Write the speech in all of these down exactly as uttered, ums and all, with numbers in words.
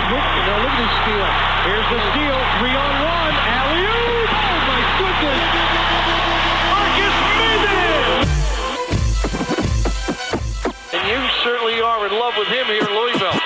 Look, now look at his steal. Here's the steal. Three on one. Alley-oop. Oh, my goodness. Marcus Maven. And you certainly are in love with him here in Louisville.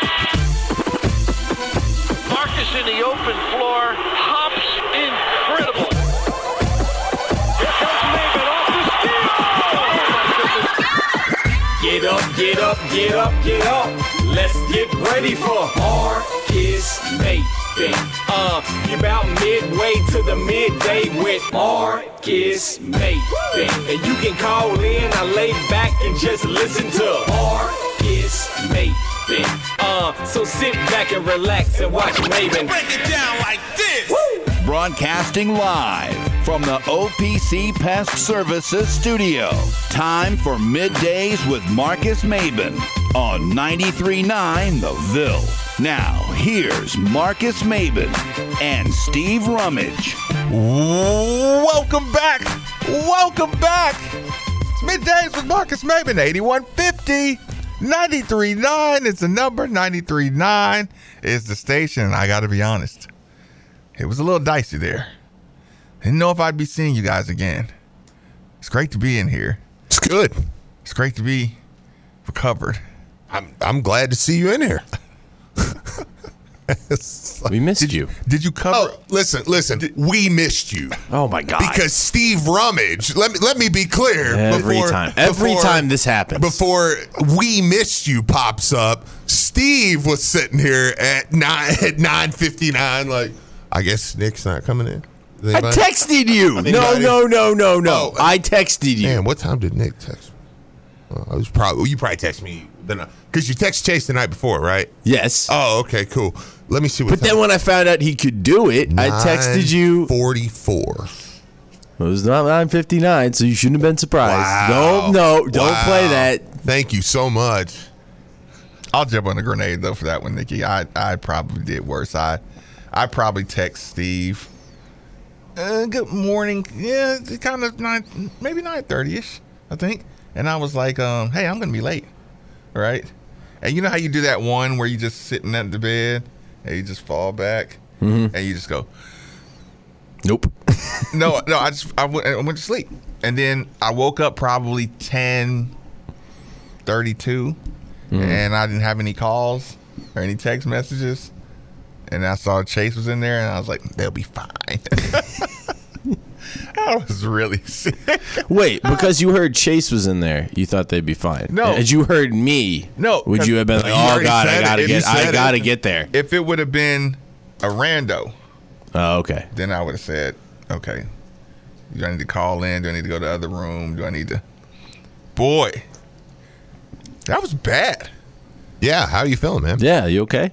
Marcus in the open floor. Hops incredible. Here comes Maven off the steal. Oh, my goodness. Get up, get up, get up, get up. Let's get ready for Marcus Maven. Uh, you're about midway to the midday with Marcus Maven. And you can call in, I lay back and just listen to Marcus Maven. Uh, so sit back and relax and watch Maven. Break it down like this. Woo! Broadcasting live from the O P C Pest Services studio. Time for Middays with Marcus Maven on ninety-three point nine The Ville. Now, here's Marcus Maven and Steve Rummage. Welcome back. Welcome back. It's Middays with Marcus Maven. eighty-one fifty. ninety-three point nine is the number. ninety-three point nine is the station. I got to be honest. It was a little dicey there. Didn't know if I'd be seeing you guys again. It's great to be in here. It's good. It's great to be recovered. I'm I'm glad to see you in here. We missed Did you. Did you cover? Oh, listen, listen. We missed you Oh my God! because Steve Rummage. Let me let me be clear. every before, time, every before- time this happens, Before we missed you pops up, Steve was sitting here at nine at nine fifty nine. Like, I guess Nick's not coming in. Is I anybody- texted you. No, Anybody? no, no, no, no. Oh, I texted you. Man, what time did Nick text me? Uh, I was probably you probably text me because you text Chase the night before, right? Yes. Oh, okay, cool. Let me see what. but then when I found out he could do it, I texted you. forty-four. It was not nine fifty-nine, so you shouldn't have been surprised. Wow. Don't no, don't Wow. play that. Thank you so much. I'll jump on a grenade though for that one, Nikki. I I probably did worse. I I probably text Steve. Uh, good morning. Yeah, kind of nine, maybe nine thirty ish, I think. And I was like, um, hey, I'm gonna be late, right? And you know how you do that one where you just sitting at the bed and you just fall back Mm-hmm. and you just go, Nope. no, no. I just I went, I went to sleep, and then I woke up probably ten thirty-two, and I didn't have any calls or any text messages, and I saw Chase was in there, and I was like, they'll be fine. I was really sick. Wait, because you heard Chase was in there, you thought they'd be fine. No. As you heard me, No, would you have been like, You "Oh already God, I said gotta it. get, You said I it. gotta get there." If it would have been a rando, Oh, okay. then I would have said, okay, do I need to call in? Do I need to go to the other room? Do I need to? Boy, that was bad. Yeah, how are you feeling, man? Yeah, you okay?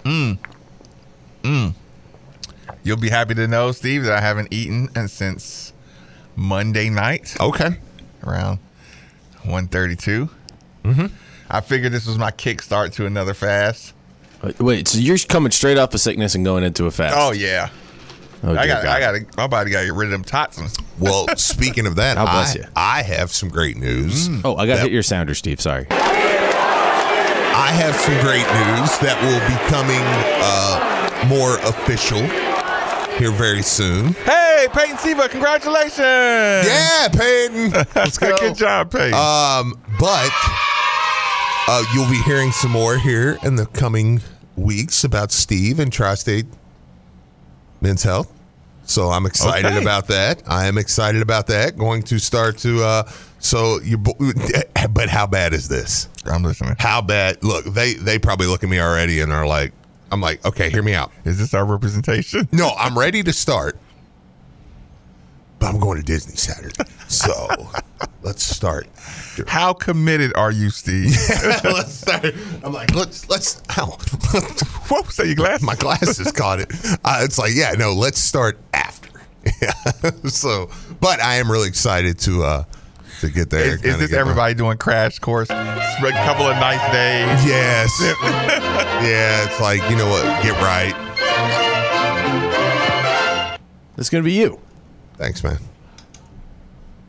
You'll be happy to know, Steve, that I haven't eaten and since Monday night Okay. around one thirty-two. Mm-hmm. I figured this was my kickstart to another fast. Wait, Wait, so you're coming straight off of sickness and going into a fast? Oh yeah, Oh, I dear got, God. I got, my body got to get rid of them toxins. Well, speaking of that, God bless I, you. I have some great news. Oh, I got to That- hit your sounder, Steve. Sorry. I have some great news that will be coming uh, more official here very soon. Hey, Peyton Siva, congratulations! Yeah, Peyton. Let's go. Good job, Peyton. Um, but uh, you'll be hearing some more here in the coming weeks about Steve and Tri-State Men's Health. So I'm excited Okay. about that. I am excited about that. Going to start to. Uh, so you. But how bad is this? I'm listening. How bad? Look, they they probably look at me already and are like, I'm like, okay, hear me out. Is this our representation? No, I'm ready to start, but I'm going to Disney Saturday. So let's start. How committed are you, Steve? let's start. I'm like, let's let's. Ow. What was that? Your glasses? My glasses caught it. Uh, it's like, yeah, no, let's start after. Yeah. So, but I am really excited to uh to get there. Is, is kinda this get my- everybody doing crash course? It's a couple of nice days. Yes. Yeah, it's like, you know what? Get right. It's going to be you. Thanks, man.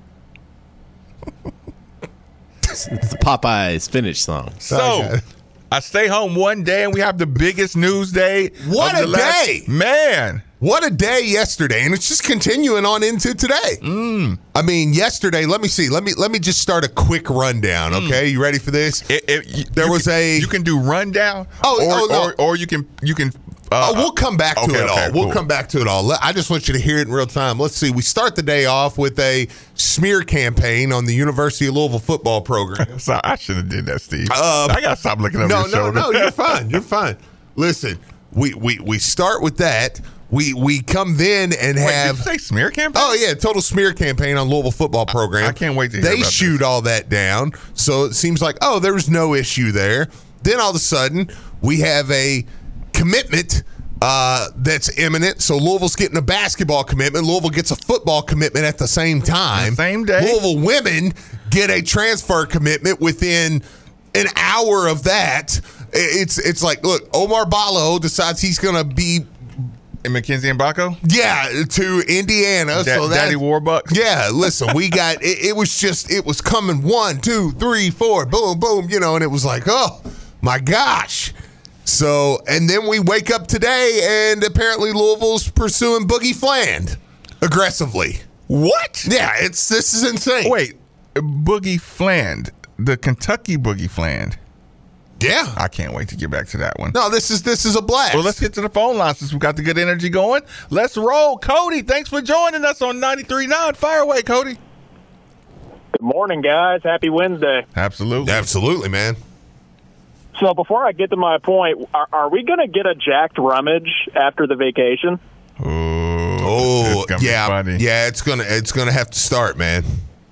It's the Popeyes finish song. So, I stay home one day and we have the biggest news day. What of a the last- day. Man. What a day yesterday, and it's just continuing on into today. Mm. I mean, yesterday. Let me see. Let me let me just start a quick rundown. Okay, you ready for this? It, it, you, there you was can, a. You can do rundown. Oh, or, oh, no. or, or you can you can. Uh, oh, we'll come back to okay, it all. okay, We'll cool. come back to it all. Let- I just want you to hear it in real time. Let's see. We start the day off with a smear campaign on the University of Louisville football program. Sorry, I should have did that, Steve. Uh, I gotta stop looking over no, your no, shoulder. no. You're fine. You're fine. Listen, we we we start with that. We we come then and Wait, have. did you say smear campaign? Oh yeah, total smear campaign on Louisville football program. I can't wait to hear They about shoot this. all that down, so it seems like oh, there was no issue there. Then all of a sudden we have a commitment uh, that's imminent. So Louisville's getting a basketball commitment. Louisville gets a football commitment at the same time. The same day. Louisville women get a transfer commitment within an hour of that. It's it's like look, Omar Ballo decides he's going to be. And Mackenzie and Baco? Yeah, to Indiana. Da- so that, Daddy Warbucks? Yeah, listen, we got it, it was just it was coming one, two, three, four, boom, boom, you know, and it was like, oh my gosh. So and then we wake up today and apparently Louisville's pursuing Boogie Fland aggressively. What? Yeah, it's this is insane. Wait, Boogie Fland, the Kentucky Boogie Fland. Yeah. I can't wait to get back to that one. No, this is this is a blast. Well, let's get to the phone line since we've got the good energy going. Let's roll. Cody, thanks for joining us on ninety-three point nine. Fire away, Cody. Good morning, guys. Happy Wednesday. Absolutely. Absolutely, man. So before I get to my point, are, are we going to get a jacked rummage after the vacation? Ooh, Oh, it's gonna be yeah. funny. Yeah, it's gonna it's gonna have to start, man.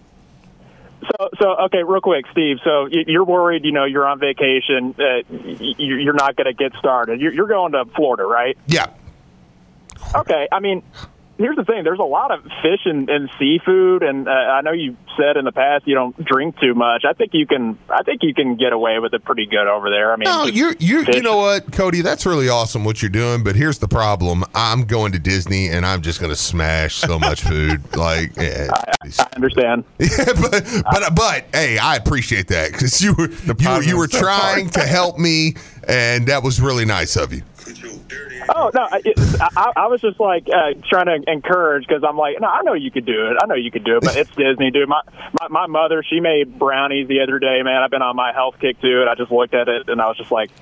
So, so okay, real quick, Steve. So y- you're worried, you know, you're on vacation. Uh, y- you're not going to get started. You're, you're going to Florida, right? Yeah. Okay. I mean, here's the thing. There's a lot of fish and, and seafood, and uh, I know you said in the past you don't drink too much. I think you can. I think you can get away with it pretty good over there. I mean, No, just you're you. fish. You know what, Cody? That's really awesome what you're doing. But here's the problem: I'm going to Disney, and I'm just going to smash so much food. Like, yeah, I understand. yeah, but but but hey, I appreciate that because you were you, were- you were positive trying to help me, and that was really nice of you. Oh no, I, I, I was just like uh, trying to encourage because I'm like, no, I know you could do it. I know you could do it, but it's Disney, dude. My, my my mother, she made brownies the other day, man. I've been on my health kick too, and I just looked at it and I was just like,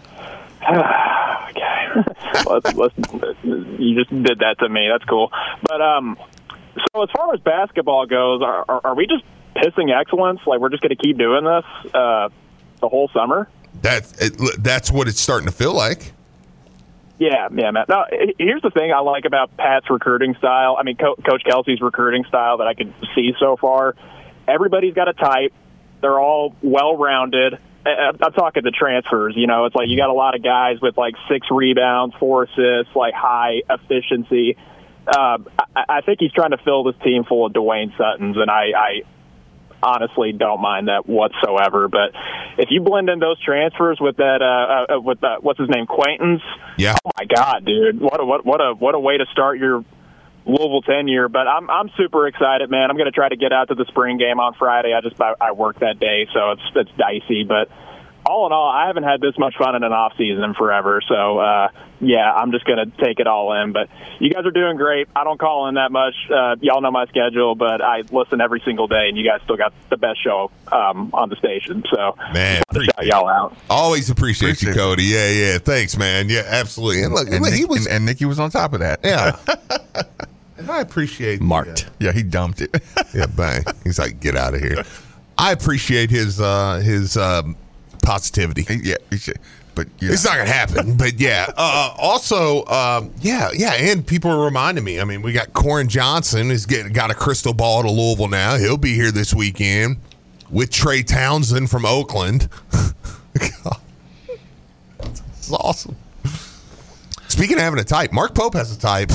okay, let's, let's, you just did that to me. That's cool. But um, so as far as basketball goes, are, are, are we just pissing excellence? Like we're just going to keep doing this uh, the whole summer? That it, that's what it's starting to feel like. Yeah, yeah, man. Now, here's the thing I like about Pat's recruiting style. I mean, Co- Coach Kelsey's recruiting style that I could see so far. Everybody's got a type. They're all well-rounded. I'm talking the transfers. You know, it's like you got a lot of guys with like six rebounds, four assists, like high efficiency. Um, I, I think he's trying to fill this team full of Dwayne Suttons, and I, I honestly don't mind that whatsoever. But if you blend in those transfers with that, uh, uh with that, what's his name, Quaintance? Yeah. Oh my God, dude! What a what what a what a way to start your Louisville tenure. But I'm I'm super excited, man. I'm going to try to get out to the spring game on Friday. I just I, I work that day, so it's it's dicey. But all in all, I haven't had this much fun in an off season in forever. So uh, yeah, I'm just going to take it all in. But you guys are doing great. I don't call in that much. Uh, y'all know my schedule, but I listen every single day, and you guys still got the best show um, on the station. So Man, I'll shout y'all out. Always appreciate, Appreciate you, Cody. Yeah, yeah. Thanks, man. Yeah, absolutely. And look, And, look, Nick, he was. and, and Nikki was on top of that. yeah. And I appreciate Marked. Yeah, he dumped it. Yeah, bang. He's like, get out of here. I appreciate his uh, his um, positivity. yeah, he should. But yeah. It's not gonna happen, but yeah. Uh, also, um, yeah, yeah, and people are reminding me. I mean, we got Corin Johnson is getting got a crystal ball to Louisville now. He'll be here this weekend with Trey Townsend from Oakland. God. This is awesome. Speaking of having a type, Mark Pope has a type.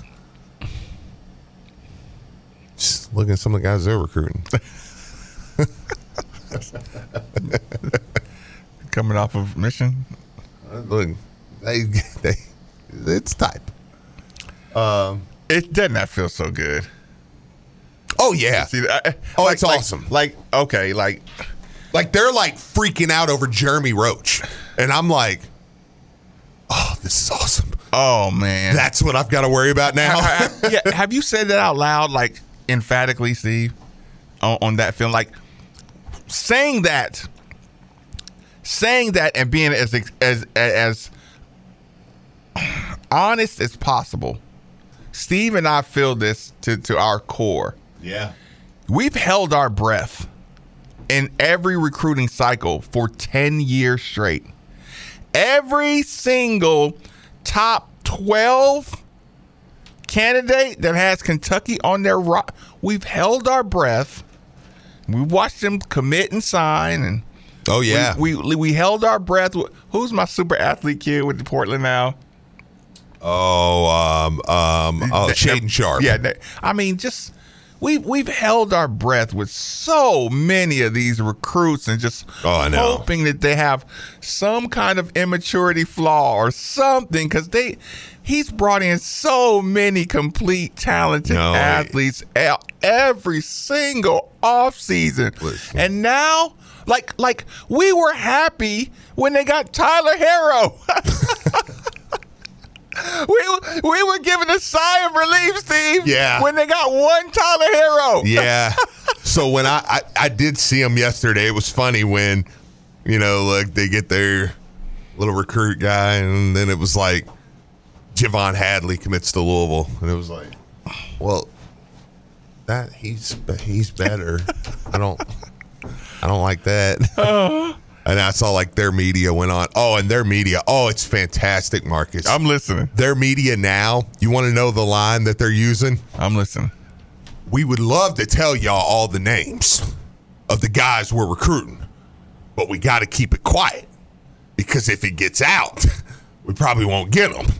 Just looking at some of the guys they're recruiting. Coming off of mission. Look, they, they, it's type. It does not feel so good. Oh yeah. See, I, Oh, like- it's like- awesome. Like, okay, like, Like they're like freaking out over Jeremy Roach. And I'm like, oh, this is awesome. Oh, man. That's what I've got to worry about now. yeah, have you said that out loud, like emphatically, Steve, on, on that film? Like saying that, saying that, and being as as as honest as possible. Steve and I feel this to, to our core. Yeah, we've held our breath in every recruiting cycle for ten years straight. Every single top twelve candidate that has Kentucky on their rock, we've held our breath. We watched them commit and sign, and oh yeah, we we, we held our breath. Who's my super athlete kid with Portland now? Oh, um, um, oh, Shaden Sharp. Yeah, that, I mean, just we've we've held our breath with so many of these recruits, and just oh, I know. hoping that they have some kind of immaturity flaw or something, because they he's brought in so many complete, talented no, athletes he, every single offseason. Listen. And now, like like we were happy when they got Tyler Harrow. We we were given a sigh of relief, Steve. Yeah. When they got one Tyler Harrow. Yeah. So when I, I, I did see him yesterday, it was funny when, you know, like they get their little recruit guy, and then it was like Javon Hadley commits to Louisville, and it was like, well, that he's he's better. I don't I don't like that. Uh. And I saw like their media went on. Oh, and their media. Oh, it's fantastic, Marcus. I'm listening. Their media now, you want to know the line that they're using? I'm listening. We would love to tell y'all all the names of the guys we're recruiting, but we got to keep it quiet, because if it gets out, we probably won't get them.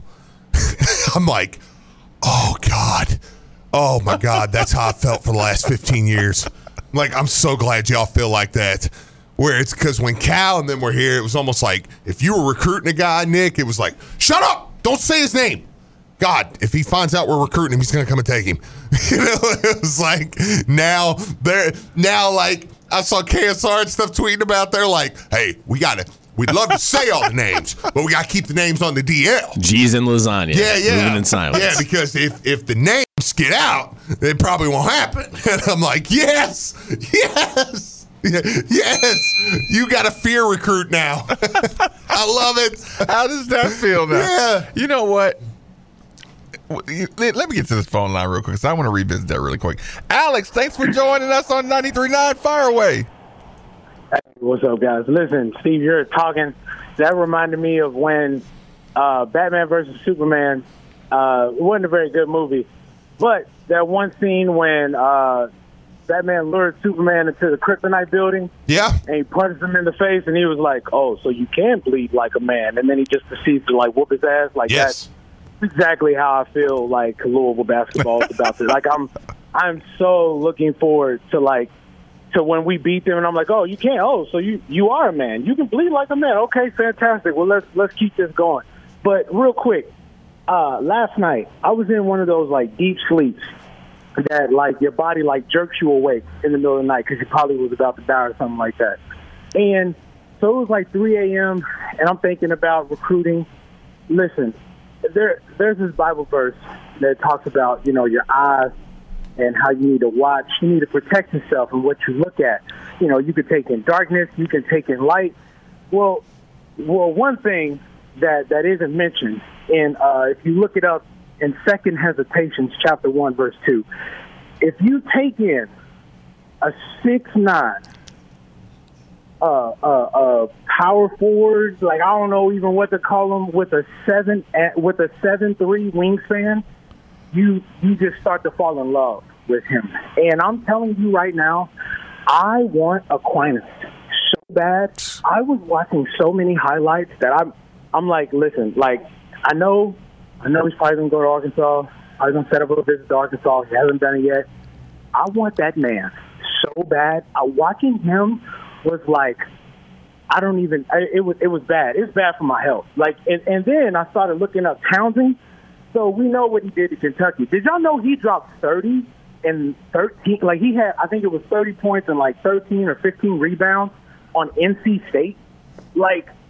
I'm like, oh, God. Oh, my God. That's how I felt for the last fifteen years. I'm like, I'm so glad y'all feel like that. Where it's because when Cal and them were here, it was almost like if you were recruiting a guy, Nick, it was like, shut up, don't say his name. God, if he finds out we're recruiting him, he's gonna come and take him. You know, it was like now they're now like I saw K S R and stuff tweeting about. They're like, hey, we gotta, we'd love to say all the names, but we gotta keep the names on the D L. G's and lasagna. Yeah, yeah, moving in silence. Yeah, because if if the names get out, it probably won't happen. And I'm like, yes, yes. Yes, you got a fear recruit now. I love it. How does that feel now? Yeah. You know what? Let me get to this phone line real quick, because I want to revisit that really quick. Alex, thanks for joining us on ninety-three point nine Fire Away. Hey, what's up, guys? Listen, Steve, you're talking. That reminded me of when uh, Batman versus Superman, uh, it wasn't a very good movie, but that one scene when uh, Batman lured Superman into the Kryptonite building. Yeah. And he punched him in the face, and he was like, oh, so you can bleed like a man. And then he just proceeds to, like, whoop his ass. Like, yes. That's exactly how I feel like Louisville basketball is about to. Like, I'm I'm so looking forward to, like, to when we beat them, and I'm like, oh, you can't. Oh, so you, you are a man. You can bleed like a man. Okay, fantastic. Well, let's let's keep this going. But real quick, uh, last night, I was in one of those, like, deep sleeps that, like, your body, like, jerks you awake in the middle of the night because you probably was about to die or something like that. And so it was like three a.m., and I'm thinking about recruiting. Listen, there, there's this Bible verse that talks about, you know, your eyes and how you need to watch. You need to protect yourself and what you look at. You know, you can take in darkness, you can take in light. Well, well, one thing that, that isn't mentioned, and uh, if you look it up in Second Hesitations, chapter one, verse two, if you take in a six nine uh, uh, uh, power forward, like I don't know even what to call him, with a seven with a seven three wingspan, you you just start to fall in love with him. And I'm telling you right now, I want Aquinas so bad. I was watching so many highlights that I'm I'm like, listen, like I know I know he's probably gonna go to Arkansas. I was gonna set up a visit to Arkansas. He hasn't done it yet. I want that man so bad. I, watching him was like, I don't even. It was it was bad. It's bad for my health. Like, and, and then I started looking up Townsend. So we know what he did to Kentucky. Did y'all know he dropped thirty and thirteen? Like he had, I think it was thirty points and like thirteen or fifteen rebounds on N C State. Like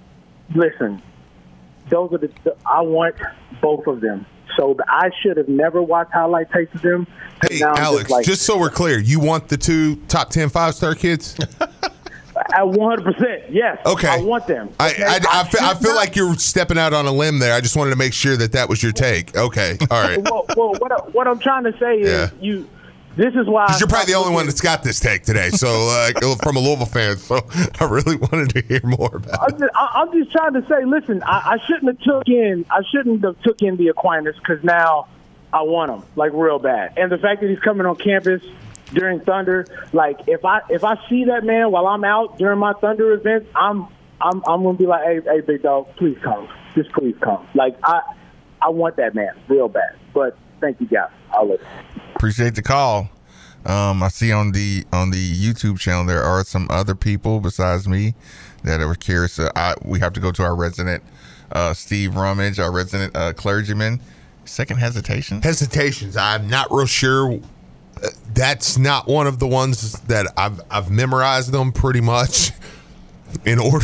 listen, those are the, the I want both of them. So I should have never watched highlight tapes of them. Hey, Now I'm Alex, just, like, just so we're clear, you want the two top ten five-star kids? At one hundred percent, yes. Okay. I want them. I, Okay? I, I, feel, I should feel not- like you're stepping out on a limb there. I just wanted to make sure that that was your take. Okay. All right. Well, well what, I, what I'm trying to say is Yeah. you. This is why. Because you're probably the only one that's got this take today. So, uh, from a Louisville fan. So, I really wanted to hear more about I'm it. just, I- I'm just trying to say. Listen, I, I shouldn't have took in. I shouldn't have took in the Aquinas because now I want him like real bad. And the fact that he's coming on campus during Thunder, like if I if I see that man while I'm out during my Thunder events, I'm I'm I'm gonna be like, hey, hey, big dog, please come, just please come. Like I I want that man real bad. But thank you guys. I'll listen. Appreciate the call. Um, I see on the on the YouTube channel there are some other people besides me that are curious. Uh, I, we have to go to our resident uh, Steve Rummage, our resident uh, clergyman. Second hesitation. Hesitations. I'm not real sure. Uh, That's not one of the ones that I've I've memorized them pretty much in order.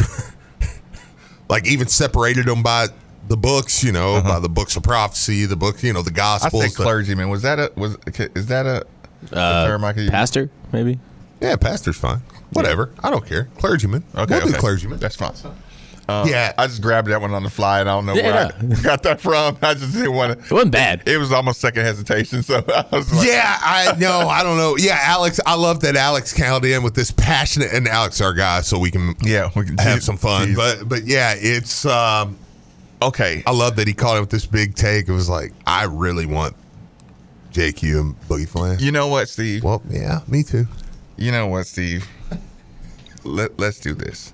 Like even separated them by the books, you know, Uh-huh. by the books of prophecy, the book, you know, the I Gospels. say clergyman. Was that a was is that a, a Uh, term I could use? pastor, maybe. Yeah, pastor's fine. Whatever. I don't care. Clergyman. Okay, we'll okay. do clergyman. That's fine. Um, yeah. I just grabbed that one on the fly, and I don't know Yeah. where I got that from. I just didn't want It to. wasn't bad. It was almost second hesitation, so I was like, Yeah, I know. I don't know. Yeah, Alex, I love that Alex counted in with this passionate, and Alex, our guy, so we can yeah, we can have some fun. geez. But but yeah, it's. Um, okay. I love that he caught it with this big take. It was like, I really want J Q and Boogie Flan. You know what, Steve? Well, yeah, me too. You know what, Steve? Let, let's do this.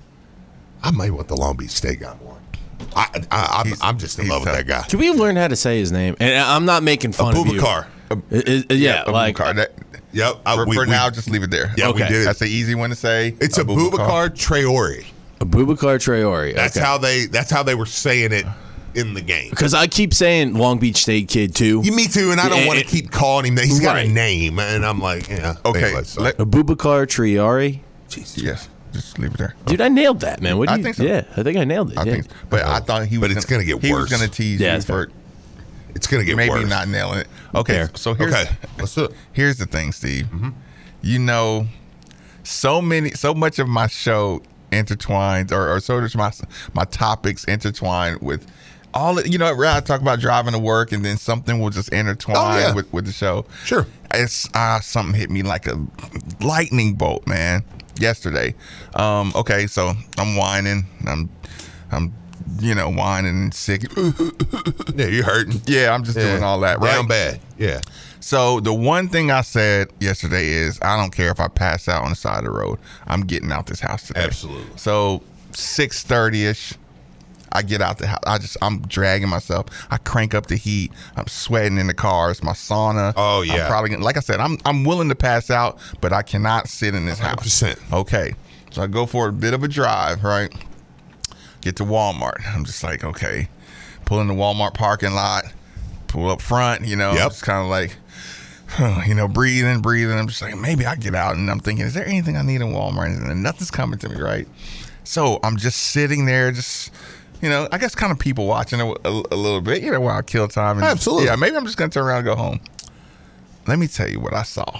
I might want the Long Beach State guy more. I, I, I'm, He's- I'm just in he's love with tough. that guy. Can we learn how to say his name? And I'm not making fun of you. Abubakar. It- it- yeah, like Abubakar. That, Yep. I- for we- for we- now, just leave it there. Yeah, we Okay. did it. That's an easy one to say. It's a Abubakar Traore. Abubakar Traore. That's okay. how they. That's how they were saying it in the game. Because I keep saying Long Beach State kid too. You, me too, and I don't Yeah, want to it- keep calling him that. He's got a Right. name, and I'm like, yeah. Okay. Anyway, so- Let- Abubakar Traore. yes. Just leave it there. Dude, I nailed that, man. What do I you, think so. Yeah, I think I nailed it. I yeah. think, but I thought he was. But it's gonna get He worse. was going to tease Yeah, you it's for it's gonna get maybe worse. not nailing it. Okay, Fair. so here's Okay, let's do it. here's the thing, Steve. Mm-hmm. You know, so many, so much of my show intertwines, or, or so much my my topics intertwine with all. You know, I talk about driving to work, and then something will just intertwine Oh, yeah. with with the show. Sure. It's uh, something hit me like a lightning bolt, man. Yesterday, um, okay, so I'm whining, I'm, I'm, you know, whining and sick. Yeah, you're hurting. Yeah, I'm just Yeah. doing all that, right? Down bad. Yeah. So the one thing I said yesterday is I don't care if I pass out on the side of the road. I'm getting out this house today. Absolutely. So six thirty ish, I get out the house. I just I'm dragging myself. I crank up the heat. I'm sweating in the car. It's my sauna. Oh, yeah. I'm probably gonna, like I said, I'm I'm willing to pass out, but I cannot sit in this one hundred house. percent. Okay. So I go for a bit of a drive, right? Get to Walmart. I'm just like, okay. Pull in the Walmart parking lot, pull up front, you know, Yep. it's kind of like, you know, breathing, breathing. I'm just like, maybe I get out. And I'm thinking, is there anything I need in Walmart? And nothing's coming to me, right? So I'm just sitting there, just, you know, I guess kind of people watching a, a, a little bit, you know, while I kill time. And Absolutely. Yeah, maybe I'm just going to turn around and go home. Let me tell you what I saw.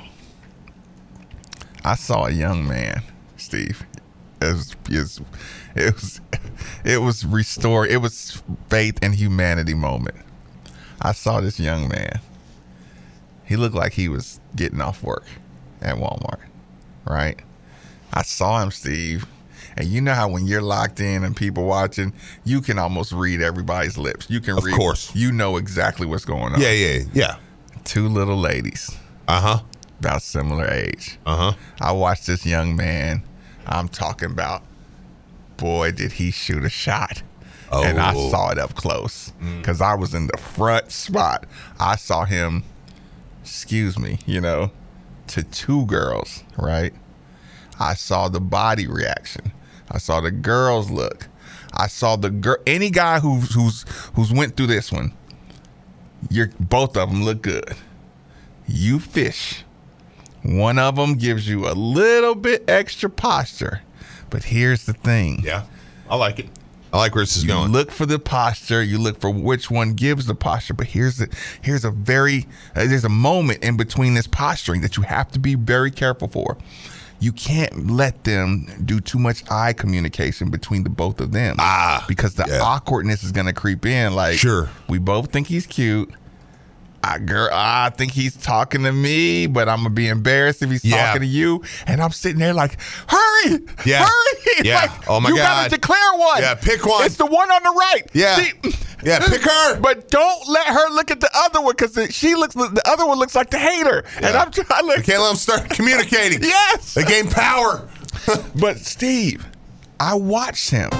I saw a young man, Steve. It was, it was, it was, it was restored. It was faith and humanity moment. I saw this young man. He looked like he was getting off work at Walmart, right? I saw him, Steve. And you know how when you're locked in and people watching, you can almost read everybody's lips. You can Of read. course. You know exactly what's going on. Yeah, yeah, yeah. Two little ladies, Uh huh. about similar age. Uh huh. I watched this young man. I'm talking about, boy, did he shoot a shot. Oh. And I saw it up close because I was in the front spot. I saw him, excuse me, you know, to two girls, right? I saw the body reaction. I saw the girls look. I saw the girl. Any guy who's who's who's went through this one, you're both of them look good. You fish. One of them gives you a little bit extra posture, but here's the thing. Yeah. I like it. I like where this is You going. look for the posture. You look for which one gives the posture. But here's the here's a very uh, there's a moment in between this posturing that you have to be very careful for. You can't let them do too much eye communication between the both of them. Ah, because the yeah. awkwardness is going to creep in. Like, Sure. we both think he's cute. I, girl, I think he's talking to me, but I'm gonna be embarrassed if he's Yeah. talking to you. And I'm sitting there like, hurry, Yeah. hurry! Yeah. Like, Oh, my you God. gotta declare one. Yeah, pick one. It's the one on the right. Yeah. See, Yeah, pick her. But don't let her look at the other one because she looks. The other one looks like the hater, and Yeah. I'm trying to look. You can't let them start communicating. Yes. They gain power. But Steve, I watched him.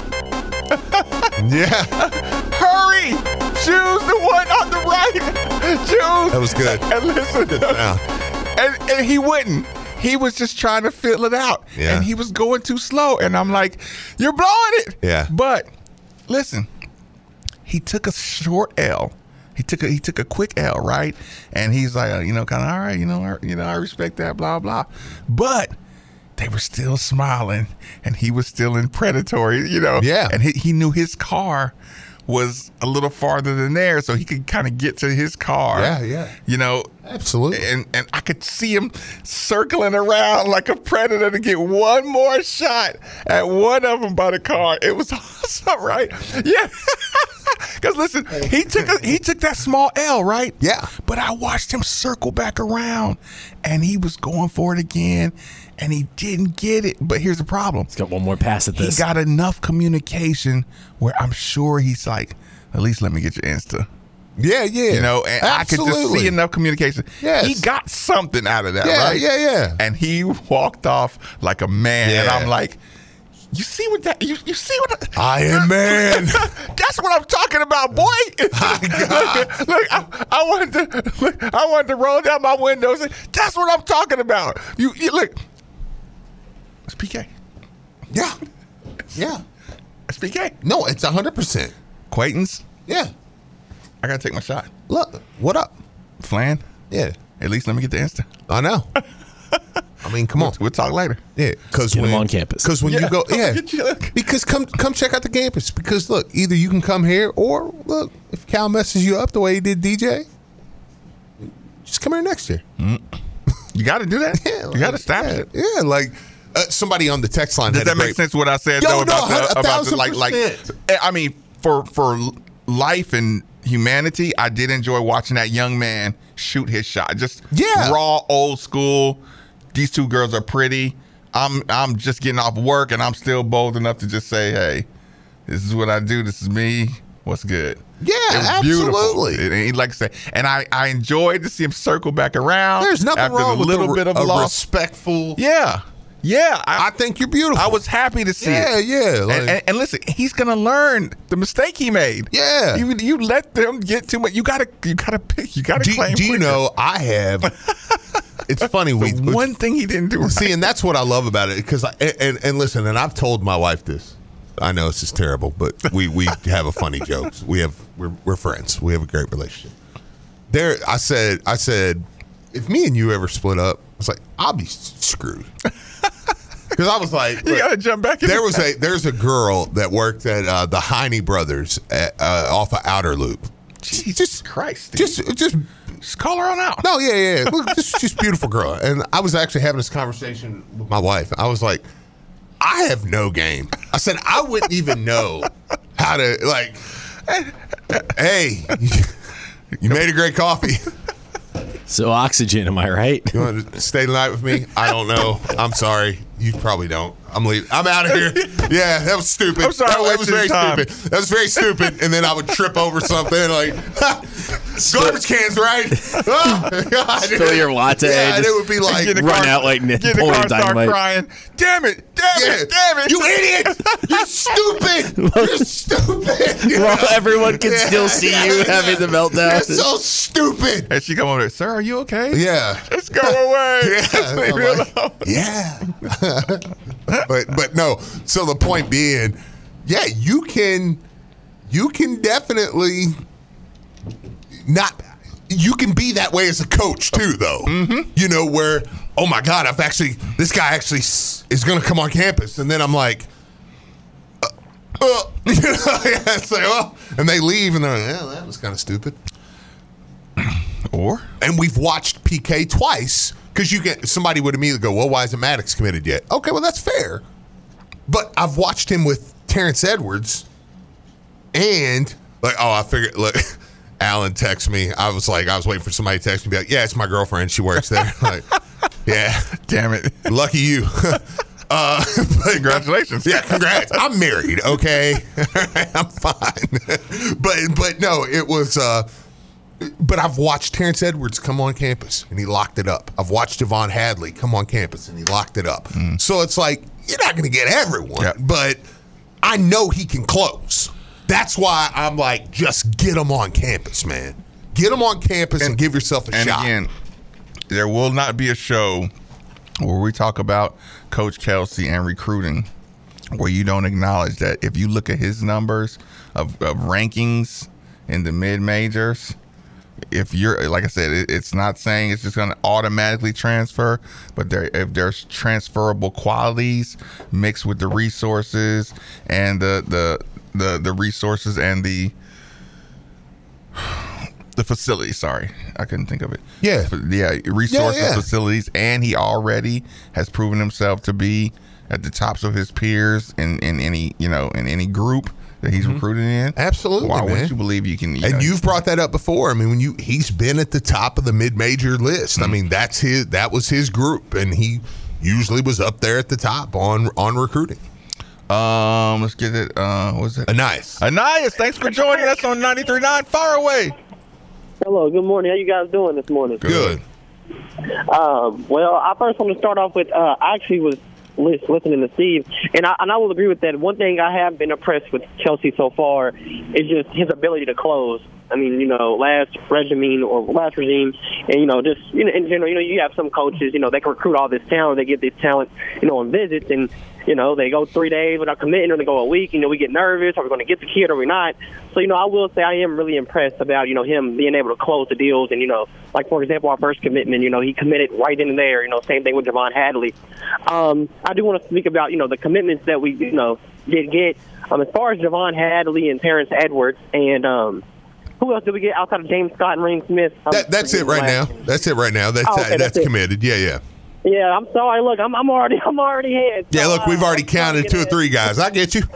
Yeah. Hurry! Choose the one on the right. Choose. That was good. And listen. Yeah. And, and he wouldn't. He was just trying to fill it out. Yeah. And he was going too slow. And I'm like, you're blowing it. Yeah. But listen, he took a short L. He took a he took a quick L, right? And he's like, uh, you know, kind of, all right, you know, I, you know, I respect that, blah blah. But they were still smiling, and he was still in predatory, you know. Yeah. And he, he knew his car was a little farther than theirs, so he could kind of get to his car. Yeah, yeah. You know, Absolutely. and and I could see him circling around like a predator to get one more shot at one of them by the car. It was awesome, right? Yeah. Because listen, he took a, he took that small L, right? Yeah. But I watched him circle back around, and he was going for it again, and he didn't get it. But here's the problem. He's got one more pass at He this. got enough communication where I'm sure he's like, at least let me get your Insta. Yeah, yeah. You know, and I could just Absolutely. see enough communication. Yes. He got something out of that, Yeah, right? yeah, yeah. And he walked off like a man. And Yeah. I'm like, you see what that, you, you see what I am man. That's what I'm talking about, boy. look, look I, I wanted to look, I wanted to roll down my window and say, that's what I'm talking about. You, you look, it's P K. Yeah. Yeah. It's P K. No, it's one hundred percent. Quaintance, Yeah. I gotta take my shot. Look, what up? Flan, Yeah. at least let me get the Insta. I know. I mean, come on. We'll talk later. Yeah, because Get when him on campus. Because when Yeah. you go, yeah, Get you- because come come check out the campus. Because look, either you can come here, or look, if Cal messes you up the way he did D J, just come here next year. You got to do that. Yeah, you got to like, establish yeah, it. Yeah, like uh, somebody on the text line. Does had a that make great- sense? What I said Yo, though no, about a the, about the thousand like like. percent. I mean, for for life and humanity, I did enjoy watching that young man shoot his shot. Just Yeah. raw, old school. These two girls are pretty. I'm I'm just getting off work, and I'm still bold enough to just say, hey, this is what I do. This is me. What's good? Yeah, It was absolutely. beautiful. And he, like I said, and I, I enjoyed to see him circle back around. There's nothing after wrong a with little a, bit of a loss. respectful. Yeah, yeah. I, I think you're beautiful. I was happy to see Yeah, it. yeah, like- and, and, and listen, he's gonna learn the mistake he made. Yeah. You you let them get too much. You gotta you gotta pick. You gotta Do, claim. do you quicker. know I have? It's funny we The one thing he didn't do right. see, and that's what I love about it. Because and, and and listen, and I've told my wife this. I know this is terrible, but we we have a funny jokes. We have we're we're friends. We have a great relationship. There, I said I said, if me and you ever split up, I was like, I'll be s- screwed. Because I was like, You look, gotta jump back in. there the was a there's a girl that worked at uh, the Heine Brothers at, uh, off of Outer Loop. Jesus Christ. Dude. Just just just call her on out. no, yeah, yeah. Look, this is just beautiful girl. And I was actually having this conversation with my wife. I was like, I have no game. I said, I wouldn't even know how to, like, hey, you made a great coffee. So oxygen, am I right? You want to stay the night with me? I don't know. I'm sorry. You probably don't. I'm leaving. I'm out of here. Yeah, that was stupid. I'm sorry I That, that was wasted very your time. stupid. That was very stupid. And then I would trip over something like garbage cans, right? Oh, God. Spill your latte, Yeah, and just it would be like Get in the run car- out like Get in the Napoleon car, start Dynamite. crying. Damn it! Damn Yeah. it! Damn it! You idiot! You're stupid! You're stupid! You Well, know? everyone can Yeah, still see yeah, you yeah. having the meltdown. You're so stupid! And she come over there, sir, are you okay? Yeah. Just go away. Yeah. Just leave I'm me like, alone. yeah. but but no. So the point being, yeah, you can you can definitely not you can be that way as a coach too, though. Mm-hmm. You know, where, oh my God, I've actually, this guy actually s- is going to come on campus. And then I'm like, uh, Uh, you know, yeah, say, well, and they leave, and they're like, yeah, that was kind of stupid. Or and we've watched P K twice because you get somebody would immediately go, well, why isn't Maddox committed yet? Okay, well that's fair, but I've watched him with Terrence Edwards, and like, oh, I figured. Look, Alan texted me. I was like, I was waiting for somebody to text me, be like, yeah, it's my girlfriend. She works there. Like, yeah, damn it, lucky you. Uh, but, Congratulations. Yeah, congrats. I'm married, okay? I'm fine. but but no, it was uh but I've watched Terrence Edwards come on campus and he locked it up. I've watched Javon Hadley come on campus and he locked it up. Mm. So it's like, you're not gonna get everyone, yeah. but I know he can close. That's why I'm like, just get him on campus, man. Get him on campus and, and give yourself a and shot. And again, there will not be a show where we talk about Coach Kelsey and recruiting where you don't acknowledge that if you look at his numbers of, of rankings in the mid-majors, if you're, like I said, it, it's not saying it's just going to automatically transfer, but there, if there's transferable qualities mixed with the resources and the the the, the resources and the the facility, sorry, I couldn't think of it. Yeah. Yeah, resources, yeah, yeah. facilities, and he already has proven himself to be at the tops of his peers in, in any, you know, in any group that he's mm-hmm. recruited in. Absolutely, Why man. wouldn't you believe you can? You and know, you've brought that up before. I mean, when you he's been at the top of the mid-major list. Mm-hmm. I mean, that's his that was his group, and he usually was up there at the top on on recruiting. Um, let's get it. Uh, what's it? Anais. Anais, thanks for joining us on ninety-three point nine. Fire away. Hello, good morning. How you guys doing this morning? Good. Um, well, I first want to start off with, uh, I actually was listening to Steve, and I, and I will agree with that. One thing I have been impressed with Kelsey so far is just his ability to close. I mean, you know, last regime or last regime, and, you know, just, you know, in general, you know, you have some coaches, you know, they can recruit all this talent, they get this talent, you know, on visits, and, you know, they go three days without committing, or they go a week, you know, we get nervous, are we going to get the kid or we not? So, you know, I will say I am really impressed about, you know, him being able to close the deals, and, you know, like, for example, our first commitment, you know, he committed right in there, you know, same thing with Javon Hadley. Um, I do want to speak about, you know, the commitments that we, you know, did get. Um, as far as Javon Hadley and Terrence Edwards, and, um, who else did we get outside of James Scott and Rain Smith? That, that's it right now. That's it right now. That's oh, okay, uh, that's, that's committed. Yeah, yeah. Yeah, I'm sorry. Look, I'm I'm already I'm already ahead. So, yeah, look, we've already uh, counted two or three guys. I get you.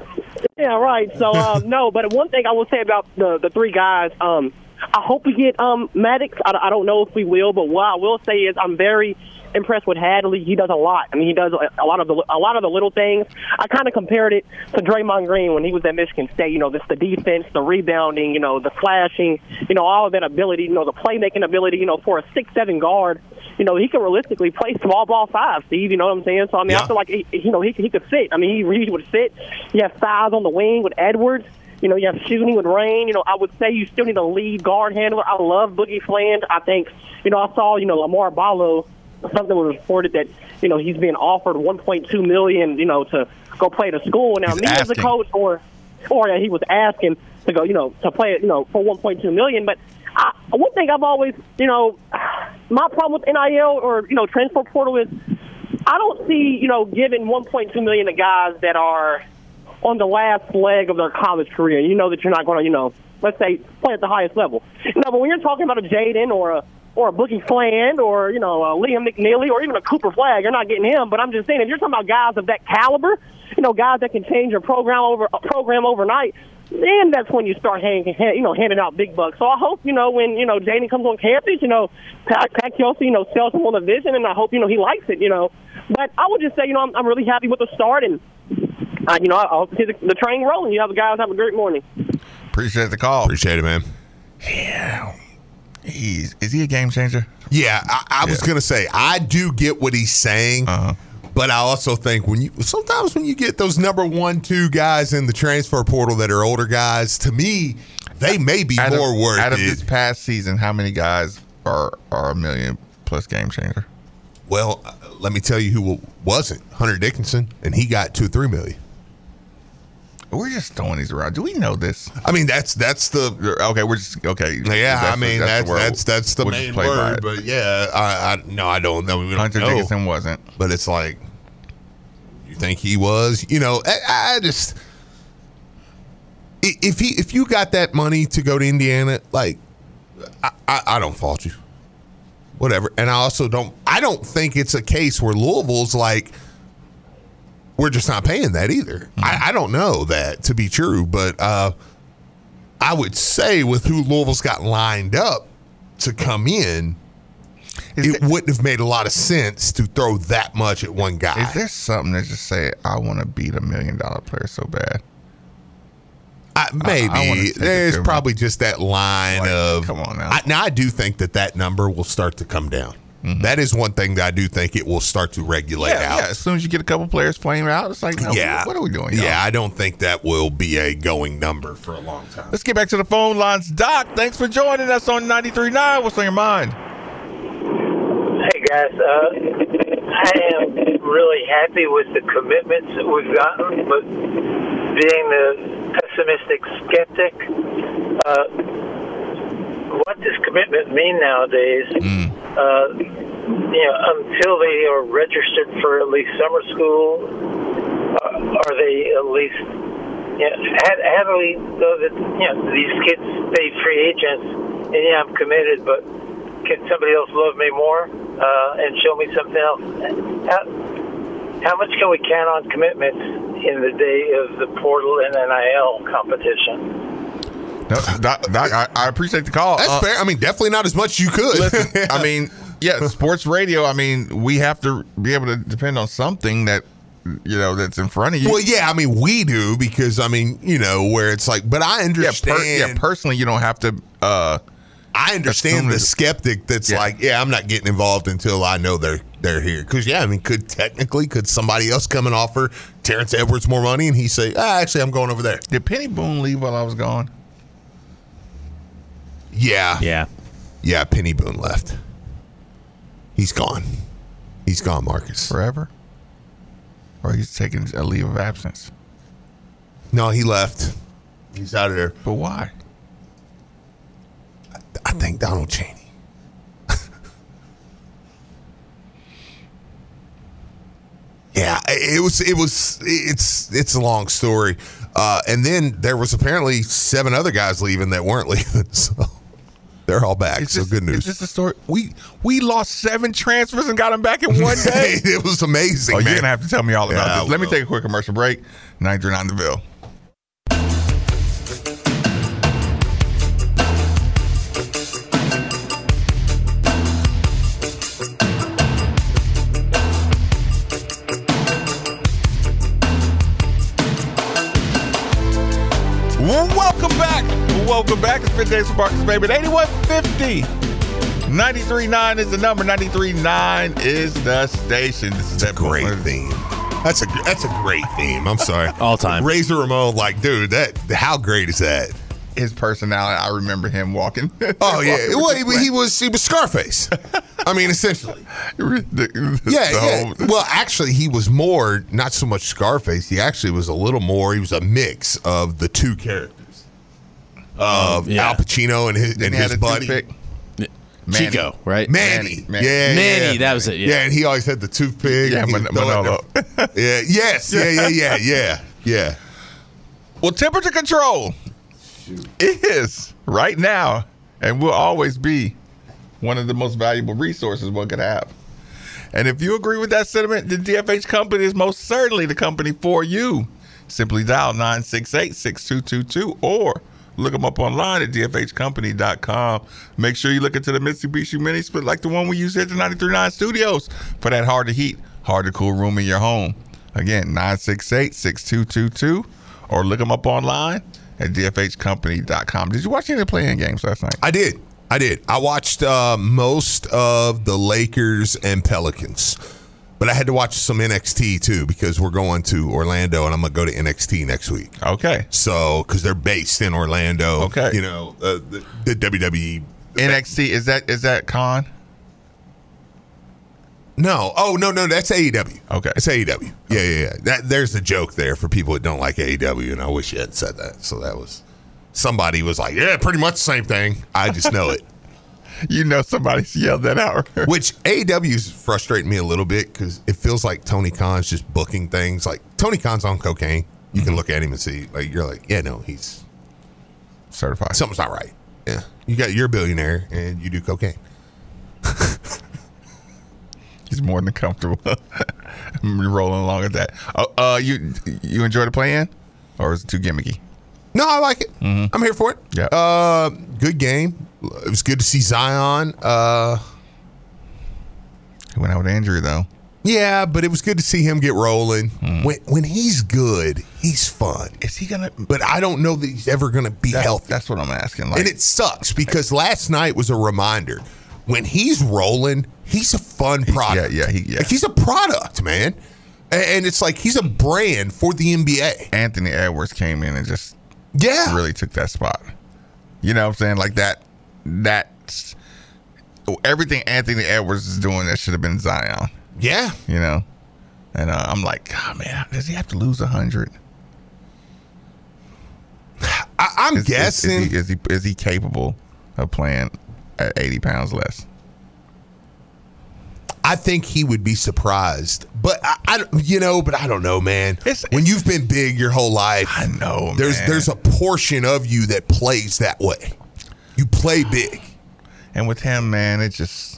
Yeah, right. So um, no, but one thing I will say about the the three guys, um, I hope we get um, Maddox. I, I don't know if we will, but what I will say is I'm very impressed with Hadley. He does a lot. I mean, he does a lot of the a lot of the little things. I kind of compared it to Draymond Green when he was at Michigan State. You know, this the defense, the rebounding, you know, the slashing, you know, all of that ability, you know, the playmaking ability. You know, for a six seven guard, you know, he can realistically play small ball five. Steve, you know what I'm saying? So I mean, yeah. I feel like he, you know he he could fit. I mean, he, he would fit. You have size on the wing with Edwards. You know, you have shooting with Rain. You know, I would say you still need a lead guard handler. I love Boogie Fland. I think, you know, I saw, you know, Lamar Ballo. Something was reported that, you know, he's being offered one point two million dollars, you know, to go play at a school. Now, he's me asking. as a coach, or or yeah, he was asking to go, you know, to play, you know, for one point two million dollars. But I, one thing I've always, you know, my problem with N I L or, you know, transfer portal is I don't see, you know, giving one point two million dollars to guys that are on the last leg of their college career. You know that you're not going to, you know, let's say, play at the highest level. You know, but when you're talking about a Jaden or a or a Boogie Fland, or, you know, uh, Liam McNeely, or even a Cooper Flagg, you're not getting him. But I'm just saying, if you're talking about guys of that caliber, you know, guys that can change your program over uh, program overnight, then that's when you start hanging, you know, handing out big bucks. So I hope, you know, when, you know, Jaden comes on campus, you know, Pat, Pat Kelsey, you know, sells him on the vision, and I hope, you know, he likes it, you know. But I would just say, you know, I'm, I'm really happy with the start, and, uh, you know, I hope to see the, the train rolling. You have guys have a great morning. Appreciate the call. Appreciate it, man. Yeah. He's, is he a game changer? Yeah, I, I yeah. was going to say, I do get what he's saying, uh-huh. but I also think when you sometimes when you get those number one, two guys in the transfer portal that are older guys, to me, they may be out more of, worth out it. Out of this past season, how many guys are, are a million plus game changer? Well, uh, let me tell you who wasn't. Hunter Dickinson, and he got two or three million. We're just throwing these around. Do we know this? I mean, that's that's the okay. We're just okay. Yeah, that's I mean the, that's that's that's, that's the we'll main word. But yeah, I, I no, I don't know. We don't Hunter know. Dickinson wasn't. But it's like, you think he was? You know, I, I just if he if you got that money to go to Indiana, like I, I, I don't fault you. Whatever. And I also don't I don't think it's a case where Louisville's like, we're just not paying that either. Mm-hmm. I, I don't know that to be true, but uh, I would say with who Louisville's got lined up to come in, is it there, wouldn't have made a lot of sense to throw that much at one guy. Is there something that just say, I want to beat a million dollar player so bad? I, maybe. I, I There's probably just that line like, of. Come on now. I, now, I do think that that number will start to come down. Mm-hmm. That is one thing that I do think it will start to regulate yeah, out. Yeah, as soon as you get a couple players playing out, it's like, no, yeah. what are we doing? Yeah, y'all? I don't think that will be a going number for a long time. Let's get back to the phone lines. Doc, thanks for joining us on ninety-three point nine. What's on your mind? Hey, guys. Uh, I am really happy with the commitments that we've gotten, but being the pessimistic skeptic, uh, what does commitment mean nowadays? Mm. Uh, you know, until they are registered for at least summer school, uh, are they at least? You know, how, how do we know that you know these kids stay free agents? And yeah, I'm committed, but can somebody else love me more uh, and show me something else? How, how much can we count on commitments in the day of the portal and N I L competition? No, Doc, Doc, I, I appreciate the call. That's uh, fair. I mean, definitely not as much as you could. Listen, I mean, yeah, sports radio. I mean, we have to be able to depend on something that, you know, that's in front of you. Well, yeah, I mean, we do because, I mean, you know, where it's like, but I understand. Yeah, per, yeah personally, you don't have to. Uh, I understand the skeptic that's yeah. like, yeah, I'm not getting involved until I know they're they're here. Because, yeah, I mean, could technically, could somebody else come and offer Terrence Edwards more money and he say, ah, actually, I'm going over there. Did Penny Boone leave while I was gone? Yeah. Yeah. Yeah, Penny Boone left. He's gone. He's gone, Marcus. Forever? Or he's taking a leave of absence? No, he left. He's out of there. But why? I, I think Donald Chaney. Yeah, it was. It was. It's. It's a long story, uh, and then there was apparently seven other guys leaving that weren't leaving. So they're all back. It's so just, good news. It's just a story. We we lost seven transfers and got them back in one day. It was amazing. Oh, man. You're gonna have to tell me all about yeah, this. Let me take a quick commercial break. ninety-three point nine The Ville. Welcome back. Welcome back. It's Fit Days for Marcus Maybin. eighty-one fifty. ninety-three point nine is the number. ninety-three point nine is the station. This is that great point. theme. That's a that's a great theme. I'm sorry. All time. Razor Ramon, like, dude, that how great is that? His personality. I remember him walking. Oh yeah. Walking well, he, he was he was Scarface. I mean, essentially. the, the, yeah, the yeah. Well, actually, he was more not so much Scarface. He actually was a little more. He was a mix of the two characters of um, yeah. Al Pacino and his and his buddy. Manny. Chico, right? Manny. Manny. Yeah, Manny, yeah. that was it. Yeah. yeah, and he always had the toothpick. Yeah, Man- Manolo. yeah, yes, yeah, yeah, yeah, yeah, yeah. Well, temperature control Shoot. is right now and will always be one of the most valuable resources one could have. And if you agree with that sentiment, the D F H Company is most certainly the company for you. Simply dial nine six eight, six two two two or look them up online at d f h company dot com. Make sure you look into the Mitsubishi Mini Split like the one we use here at the ninety-three point nine studios for that hard to heat, hard to cool room in your home. Again, nine six eight, six two two two or look them up online at d f h company dot com. Did you watch any of the play-in games last night? I did. I did. I watched uh, most of the Lakers and Pelicans. But I had to watch some N X T, too, because we're going to Orlando, and I'm going to go to N X T next week. Okay. So, because they're based in Orlando. Okay. You know, uh, the, the W W E. N X T, is that is that Con? No. Oh, no, no, that's A E W. Okay. It's A E W. Yeah, yeah, yeah. That, there's a joke there for people that don't like A E W, and I wish you hadn't said that. So that was, somebody was like, yeah, pretty much the same thing. I just know it. You know somebody's yelled that out. Which A E W is frustrating me a little bit because it feels like Tony Khan's just booking things. Like, Tony Khan's on cocaine. You mm-hmm. can look at him and see, like, you're like, yeah, no, he's certified. Something's not right. Yeah, you got you're a billionaire and you do cocaine. He's more than comfortable rolling along with that. Uh, uh, you you enjoy the play-in, or is it too gimmicky? No, I like it. Mm-hmm. I'm here for it. Yeah. Uh, good game. It was good to see Zion. Uh, he went out with injury though. Yeah, but it was good to see him get rolling. Mm. When when he's good, he's fun. Is he gonna? But I don't know that he's ever gonna be that's, healthy. That's what I'm asking. Like, and it sucks because last night was a reminder. When he's rolling, he's a fun product. He, yeah, yeah, he, yeah. Like he's a product, man. And, and it's like he's a brand for the N B A. Anthony Edwards came in and just yeah really took that spot. You know what I'm saying? Like that. That's everything Anthony Edwards is doing. That should have been Zion. Yeah, you know, and uh, I'm like, oh, man, does he have to lose a hundred? I'm is, guessing is, is, he, is he is he capable of playing at eighty pounds less? I think he would be surprised, but I, I you know, but I don't know, man. It's, when it's, you've been big your whole life, I know, there's man. there's a portion of you that plays that way. You play big, and with him, man, it just.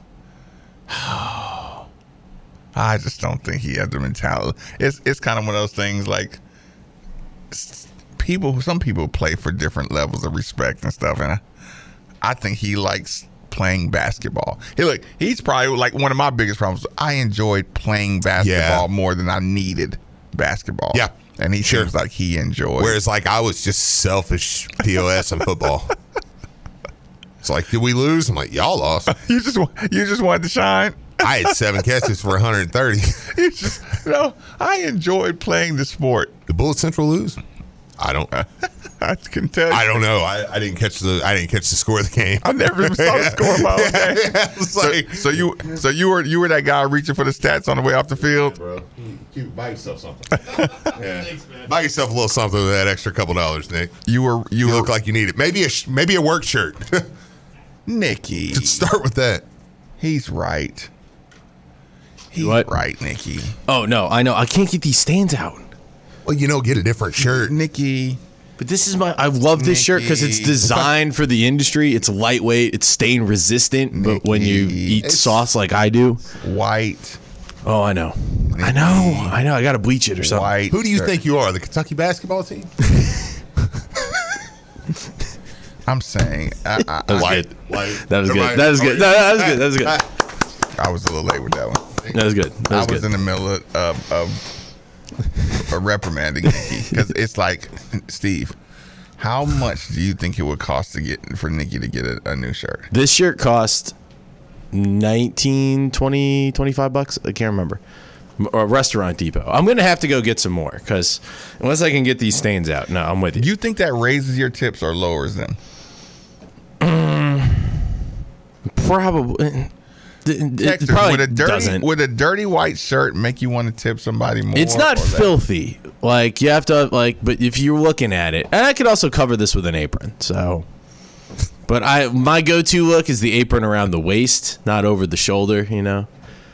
I just don't think he has the mentality. It's it's kind of one of those things like people. Some people play for different levels of respect and stuff, and I, I think he likes playing basketball. Hey, look, he's probably like one of my biggest problems. I enjoyed playing basketball yeah. more than I needed basketball. Yeah, and he sure. seems like he enjoyed. Whereas, like, I was just selfish P O S in football. It's like, did we lose? I'm like, y'all lost. you just you just wanted to shine. I had seven catches for one hundred thirty. It's just, you know, I enjoyed playing the sport. Did Bullet Central lose? I don't. I can tell you. I don't know. I, I didn't catch the. I didn't catch the score of the game. I never even saw the score of my own game. Yeah, so, like, so you, so you were you were that guy reaching for the stats on the way off the field, yeah, bro. You buy yourself something. yeah. Thanks, man. Buy yourself a little something with that extra couple dollars, Nick. You were you, you were, look like you need it. Maybe a maybe a work shirt. Nikki. Let's start with that. He's right. He's what? right, Nikki. Oh no, I know. I can't get these stains out. Well, you know, get a different shirt, Nikki. But this is my. I love this Nikki. shirt because it's designed for the industry. It's lightweight. It's stain resistant. Nikki. But when you eat it's sauce like I do, white. Oh, I know. Nikki. I know. I know. I got to bleach it or something. White Who do you shirt. think you are? The Kentucky basketball team? I'm saying. I, I, that was I, good. White. That was good. That was good. No, that was good. That was good. I was a little late with that one. That was good. That was I was good. in the middle of, of, of a reprimanding Nikki because it's like, Steve, how much do you think it would cost to get for Nikki to get a, a new shirt? This shirt cost nineteen, twenty, twenty-five bucks. I can't remember. Or Restaurant Depot. I'm gonna have to go get some more because unless I can get these stains out, no, I'm with you. Do you think that raises your tips or lowers them? Um, probably. It, it probably would a dirty doesn't. Would a dirty white shirt make you want to tip somebody more? It's not filthy. Like you have to like, but if you're looking at it, and I could also cover this with an apron. So, but I my go-to look is the apron around the waist, not over the shoulder. You know.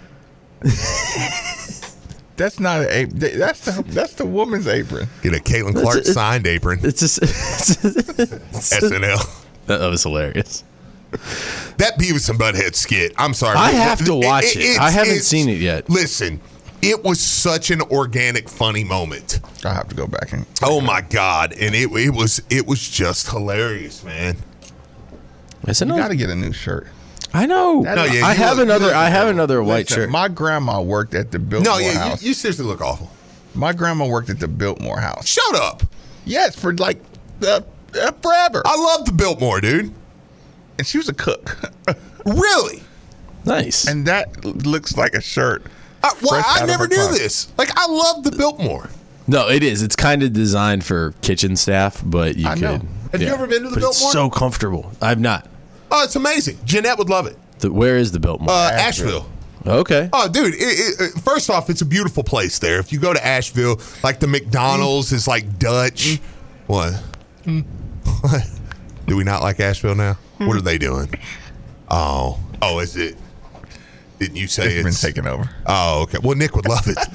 That's not an apron. That's the that's the woman's apron. Get a Caitlin Clark it's, signed apron. It's just S N L. That was hilarious. That Beavis and Butthead skit. I'm sorry. I have to watch it. it. I haven't seen it yet. Listen, it was such an organic, funny moment. I have to go back and. Oh my god! And it it was it was just hilarious, man. You got to get a new shirt. I know. No, yeah, I have look, another. look, I have another white listen, shirt. My grandma worked at the Biltmore no, yeah, House. You, you seriously look awful. My grandma worked at the Biltmore House. Shut up. Yes, for like uh, uh, forever. I love the Biltmore, dude. And she was a cook. Really? Nice. And that looks like a shirt. I, well, I never knew closet. this. Like, I love the Biltmore. No, it is. It's kind of designed for kitchen staff, but you I could. know. Have yeah. you ever been to the but Biltmore? It's so comfortable. I've not. Oh, it's amazing. Jeanette would love it. The, where is the Biltmore? Uh, Asheville. Okay. Oh, dude. It, it, it, first off, it's a beautiful place there. If you go to Asheville, like the McDonald's is like Dutch. What? What? Do we not like Asheville now? What are they doing? Oh, oh, is it? Didn't you say it's, it's been taken over? Oh, okay. Well, Nick would love it.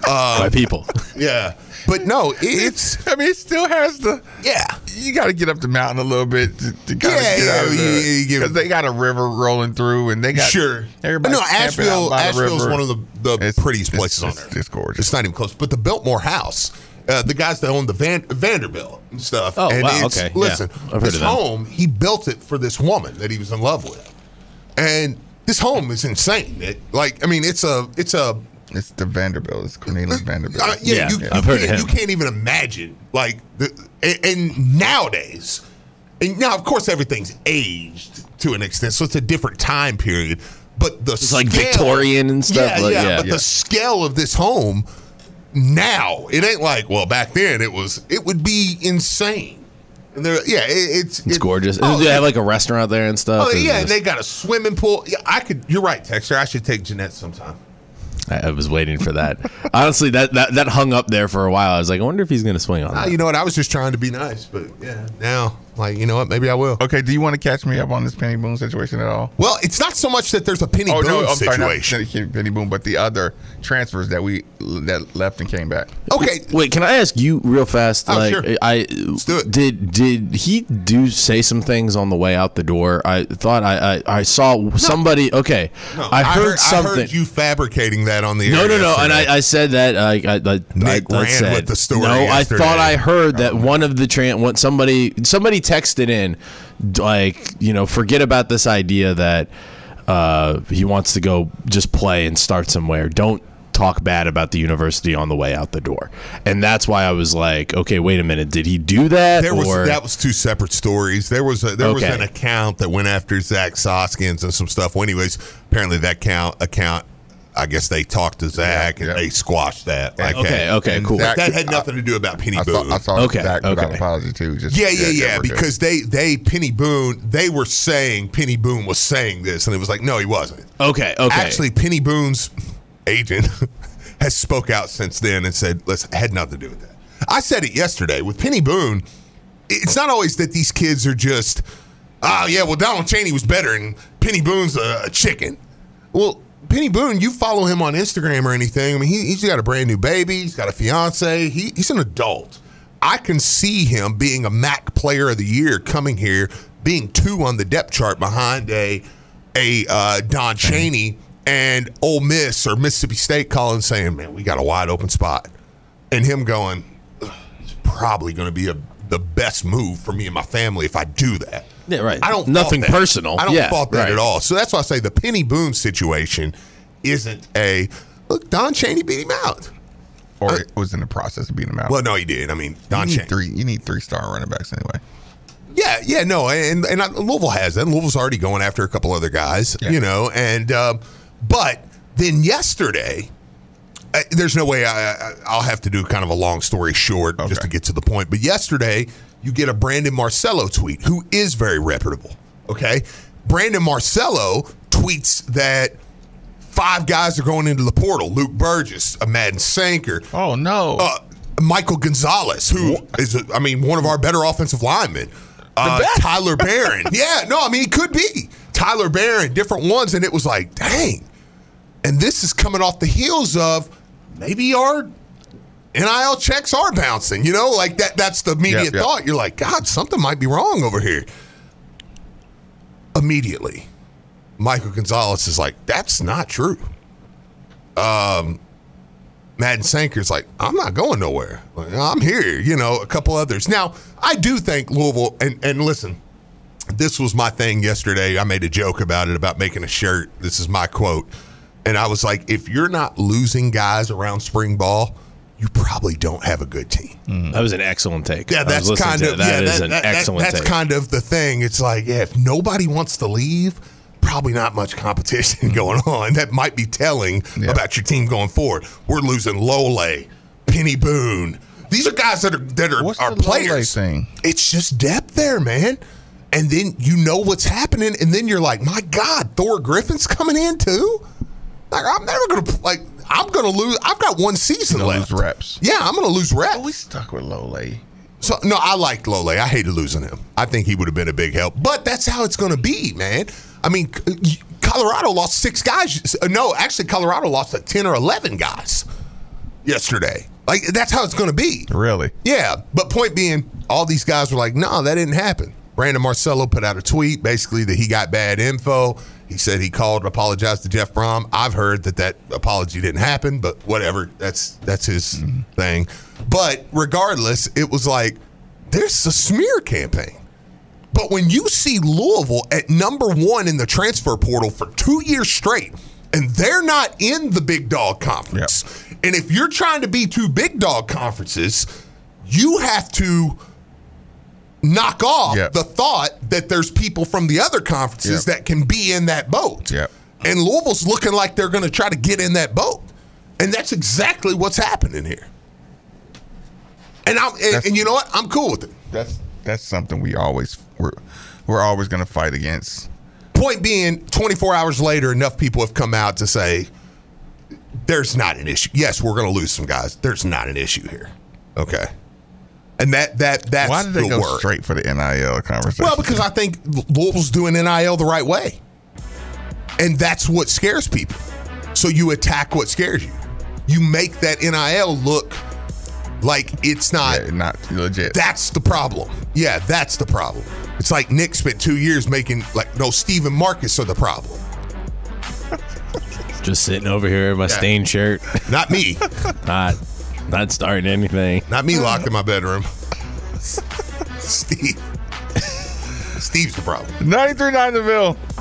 Um, By people. Yeah. But no, it's. I mean, it still has the. Yeah. You got to get up the mountain a little bit to, to kind of Yeah, get yeah, out of yeah, yeah, yeah. because they got a river rolling through, and they got Sure. Everybody no, camping out Asheville. by the Asheville's river. one of the, the It's- prettiest it's- places on it's- there. It's gorgeous. It's not even close. But the Biltmore House, uh, the guys that own the Van, Vanderbilt and stuff. Oh, and wow, it's, okay, yeah. Listen, I've heard this of them. home, he built it for this woman that he was in love with, and this home is insane. It, like, I mean, it's a, it's a. It's the Vanderbilt. It's Cornelius Vanderbilt. Uh, yeah, Yeah, you, yeah. you I've heard of can't, him. you can't even imagine like the and, and nowadays, and now of course everything's aged to an extent, so it's a different time period. But the It's like scale- Victorian and stuff, Yeah, like- yeah, yeah. But Yeah. the scale of this home now, it ain't like well back then. It was it would be insane. And there, yeah, it, it's It's it- gorgeous. Oh, they it- have like a restaurant there and stuff. oh, It's yeah, and just- they got a swimming pool. Yeah, I could. You're right, Texter. I should take Jeanette sometime. I, I was waiting for that. Honestly, that, that that hung up there for a while. I was like, I wonder if he's going to swing on Uh, that. you know what? I was just trying to be nice, but yeah, now like you know what? Maybe I will. Okay, do you want to catch me up on this Penny Boone situation at all? Well, it's not so much that there's a Penny Oh Boone no, I'm sorry, situation. not Penny- Penny Boone, but the other transfers that we that left and came back. Okay, Wait, can I ask you real fast? Oh, like, sure. I do it. did did he do say some things on the way out the door? I thought I I, I saw somebody. Okay, No, I heard something. I heard you fabricating that on the No, air no, no, and yesterday. I, I said that. I, I, I, Nick I, I ran said, with the story No, I yesterday. thought I heard that one of the trans, what somebody, somebody texted in, like, you know, forget about this idea that uh, he wants to go just play and start somewhere. Don't talk bad about the university on the way out the door. And that's why I was like, okay, wait a minute, did he do that? There was or that was two separate stories. There was a, there was Okay. an account that went after Zach Soskins and some stuff. Well, anyways, apparently that count account. I guess they talked to Zach and yeah. they squashed that. Like, Okay, hey, okay, and cool. Zach- that had nothing to do about Penny I Boone. saw, I saw Okay, Zach without okay. apology too. Just Yeah, yeah, yeah. we're good. Because they, they, Penny Boone, they were saying Penny Boone was saying this, and it was like, no, he wasn't. Okay, okay. Actually, Penny Boone's agent has spoke out since then and said, listen, had nothing to do with that. I said it yesterday with Penny Boone. It's not always that these kids are just, oh yeah, well Donald Chaney was better and Penny Boone's a, a chicken. Well, Penny Boone, you follow him on Instagram or anything. I mean, he, he's got a brand new baby. He's got a fiance. He, he's an adult. I can see him being a M A C Player of the Year coming here, being two on the depth chart behind a a uh, Don Chaney and Ole Miss or Mississippi State calling saying, man, we got a wide open spot. And him going, "Ugh, it's probably going to be a, the best move for me and my family if I do that. Yeah, right. I don't Nothing fault that. personal. I don't Yeah, fault that right. at all. So that's why I say the Penny Boone situation isn't a look. Don Chaney beat him out. or uh, it was in the process of beating him out. Well, no, he did. I mean, Don you need Chaney. three. You need three star running backs anyway. Yeah, yeah, no, and and I, Louisville has that. Louisville's already going after a couple other guys, Yeah. you know, and um, but then yesterday, uh, there's no way I, I I'll have to do kind of a long story short just Okay. to get to the point. But yesterday, you get a Brandon Marcello tweet who is very reputable. Okay, Brandon Marcello tweets that five guys are going into the portal: Luke Burgess, a Madden Sanker, Oh no! uh, Michael Gonzalez, who is, a, I mean, one of our better offensive linemen. Uh, Tyler Barron. Yeah, no, I mean, he could be. Tyler Barron, different ones. And it was like, dang. And this is coming off the heels of maybe our N I L checks are bouncing. You know, like that. That's the immediate Yep, yep. thought. You're like, God, something might be wrong over here. Immediately, Michael Gonzalez is like, that's not true. Um, Madden Sanker's like, I'm not going nowhere. Like, I'm here, you know, a couple others. Now, I do think Louisville, and, and listen, this was my thing yesterday. I made a joke about it, about making a shirt. This is my quote. And I was like, if you're not losing guys around spring ball, you probably don't have a good team. That was an excellent take. Yeah, I was that's listening kind to of it. That yeah, is that- an that- that- excellent That's take. kind of the thing. It's like, yeah, if nobody wants to leave, probably not much competition going on. That might be telling Yeah. about your team going forward. We're losing Lole, Penny Boone. These are guys that are that are, What's are the Lole players. thing? It's just depth there, man. And then you know what's happening, and then you're like, my God, Thor Griffin's coming in too. Like I'm never gonna like. I'm gonna lose. I've got one season Gonna left. lose reps. Yeah, I'm gonna lose reps. Oh, we stuck with Lole. So no, I liked Lole. I hated losing him. I think he would have been a big help. But that's how it's going to be, man. I mean, Colorado lost six guys. No, actually, Colorado lost like ten or eleven guys. yesterday. Like, that's how it's going to be. Really? Yeah. But point being, all these guys were like, no, that didn't happen. Brandon Marcello put out a tweet basically that he got bad info. He said he called and apologized to Jeff Brom. I've heard that that apology didn't happen, but whatever. That's that's his mm-hmm. thing. But regardless, it was like, there's a smear campaign. But when you see Louisville at number one in the transfer portal for two years straight, and they're not in the big dog conference, yep. and if you're trying to be two big dog conferences, you have to knock off yep. the thought that there's people from the other conferences yep. that can be in that boat. Yep. And Louisville's looking like they're going to try to get in that boat. And that's exactly what's happening here. And I'm and, and you know what? I'm cool with it. That's that's something we always we're we're always going to fight against. Point being, twenty-four hours later, enough people have come out to say there's not an issue. Yes, we're going to lose some guys. There's not an issue here. Okay. And that that that's why did they the go word. straight for the N I L conversation? Well, because I think Louisville's doing N I L the right way, and that's what scares people. So you attack what scares you. You make that N I L look like it's not yeah, not legit. That's the problem. Yeah, that's the problem. It's like Nick spent two years making like no Steve and Marcus are the problem. Just sitting over here in my yeah. stained shirt. Not me. Not. Not starting anything. Not me locked in my bedroom. Steve. Steve's the problem. ninety-three point nine The Ville.